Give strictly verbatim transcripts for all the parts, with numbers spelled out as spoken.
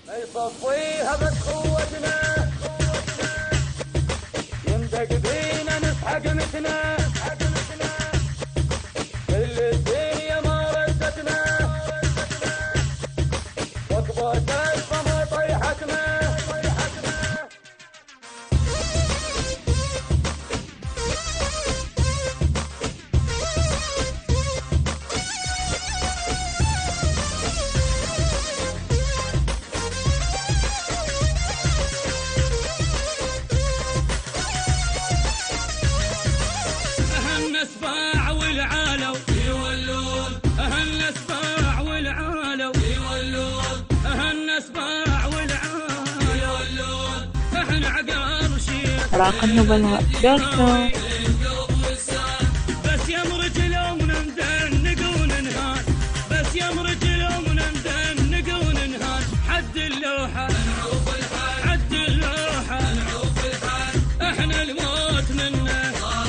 يصفيها بس قوتنا يمدق بينا نسحق متنا كل الدنيا ما ردتنا وقبة الفم طيحتنا الأسباع والعالو يولون أهل الأسباع والعالو يولون أهل الأسباع والعالو يولون إحنا عقار شيخ راق النبلاء دوت كوم. بس يمرج لومنا ندنق وننهان بس يمرج لومنا ندنق وننهان حد اللوحة حد اللوحة إحنا الموت منا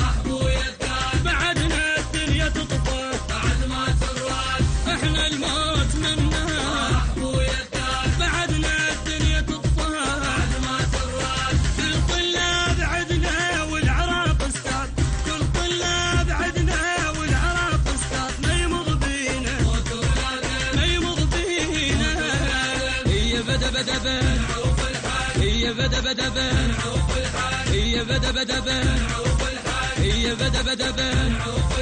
احنا الموت منا بعدنا الدنيا تطفى بعد ما تراد كل طلاب عدنا والعراق استاذ كل طلاب عدنا والعراق استاذ ما يمر بينا ما يمر بينا هي بدا بدا بن هي بدا بدا بن هي بدا بدا بن هي بدا بدا بن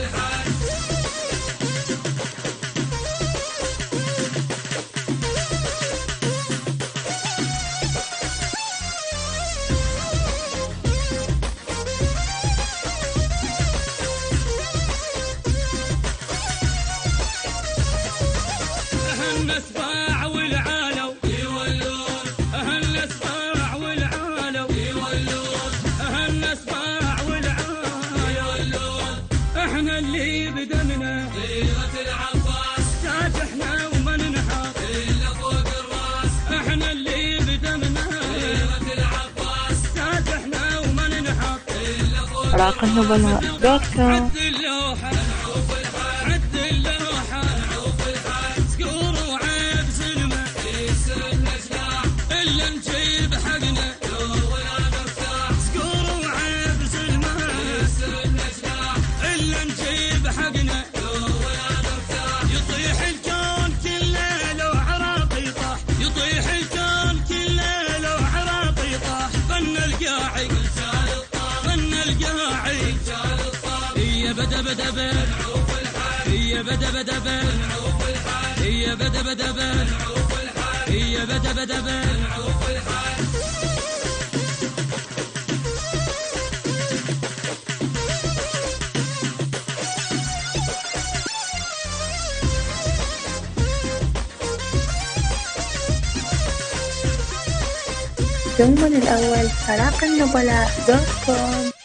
الأسباع والعالو يولون أهل الأسباع والعالو يولون أهل الأسباع والعالو يولون إحنا اللي بدمنا غيرة العباس تاج إحنا وما ننحط إلا فوق الراس إحنا اللي بدمنا غيرة العباس تاج إحنا وما ننحط إلا فوق الراس راق النبلاء دوت كوم. يطيح الكون كله لو عراقي طاح يطيح الكون كله لو عراقي طاح فن القاعي فن القاعي هي بدا بدا بن هي بدا بدا بن هي بدا بدا بن هي بدا بدا بن دوما الأول راق النبلاء دوت كوم.